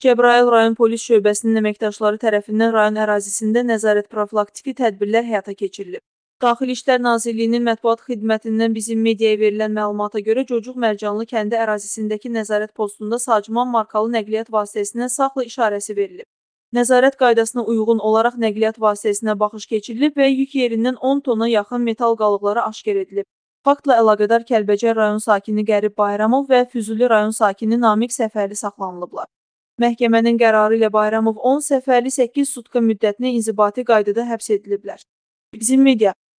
Cəbrayıl rayon polis şöbəsinin əməkdaşları tərəfindən rayon ərazisində nəzarət profilaktiki tədbirlər həyata keçirilib. Daxili İşlər Nazirliyinin mətbuat xidmətindən bizim mediaya verilən məlumata görə Cocuq Mərcanlı kəndi ərazisindəki nəzarət postunda Sacman markalı nəqliyyat vasitəsinə saxla işarəsi verilib. Nəzarət qaydasına uyğun olaraq nəqliyyat vasitəsinə baxış keçirilib və yük yerindən 10 tona yaxın metal qalıqları aşkar edilib. Faktla əlaqədar Kəlbəcər rayon sakini Qərib Bayramov və Füzuli rayon sakini Namiq Səfərli saxlanılıblar. Məhkəmənin qərarı ilə Bayramov 10 səfərli 8 sutka müddətinə inzibati qaydada həbs ediliblər. Bizim media.